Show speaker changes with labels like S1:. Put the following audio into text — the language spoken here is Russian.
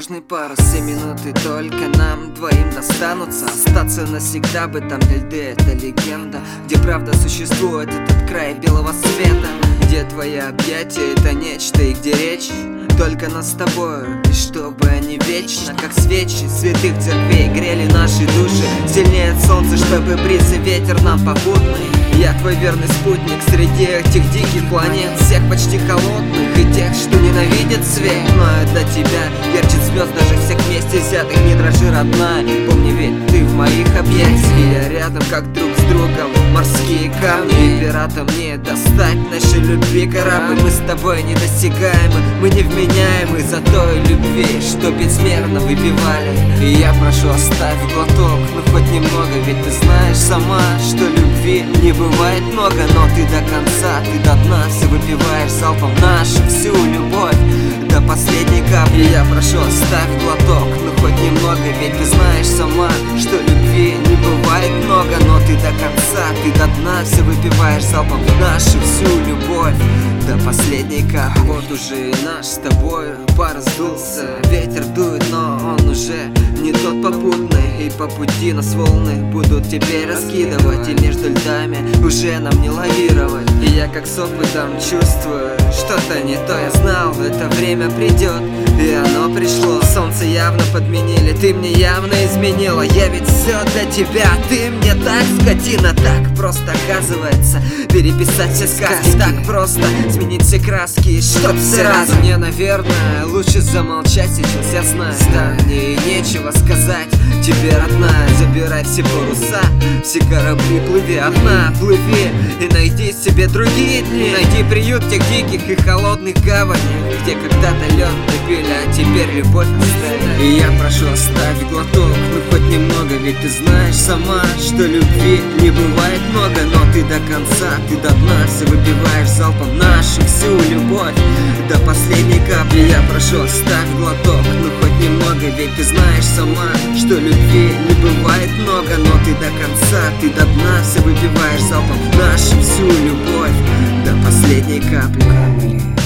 S1: нужны пару минуты, только нам двоим достанутся. Остаться навсегда бы там, где льды — это легенда, где правда существует этот край белого света, где твои объятия — это нечто, и где речь только нас с тобою, и чтобы они вечно, как свечи святых церквей, грели наши души сильнее от солнца, чтобы бриз и ветер нам попутный. Я твой верный спутник среди этих диких планет, всех почти холодных и тех, что ненавидят свет. Но для тебя ярче звезд даже всех вместе взятых. Не дрожи, родная, помни, ведь ты в моих объятиях. Я рядом, как друг с другом, морские камни, и пиратам не достать нашей любви корабль. Мы с тобой недосягаемы, мы невменяемы за той любви, что безмерно выпивали. И я прошу, оставь глоток, ну хоть немного, ведь ты знаешь сама, что любви не бывает много, но ты до конца, ты до дна все выпиваешь залпом нашу всю любовь до последней капли. Я прошу, оставь глоток, ну хоть немного, ведь ты знаешь сама, что любви не бывает много, но ты до конца, ты до дна все выпиваешь залпом нашу всю любовь до последней капли. Вот уже и наш с тобой пар сдулся, ветер дует, но он уже не тот попутный, и по пути нас волны будут теперь раскидывать, и между льдами уже нам не лавировать. И я как с опытом чувствую, что-то не то. Я знал, это время придет, и оно пришло. Солнце явно подменили, ты мне явно изменила. Я ведь все для тебя, ты мне так, скотина. Так просто оказывается переписать все сказки, так просто сменить все краски, чтоб все разом. Мне, наверное, лучше замолчать сейчас, я знаю. Да, мне и нечего сказать тебе, родная. Забирай все паруса, все корабли, плыви одна, плыви и найди себе другие дни. Найди приют в тех диких и холодных гаванях, где когда-то лед напили, а теперь любовь оставили. И я прошу, оставь глоток, ну хоть немного, ведь ты знаешь сама, что любви не бывает много, но ты до конца, ты до дна все выпиваешь залпом нашу всю любовь до последней капли. Я прошу, оставь глоток, ну хоть немного, ведь ты знаешь сама, что любви не бывает много, но ты до конца, ты до дна все выпиваешь залпом нашу всю любовь до последней капли.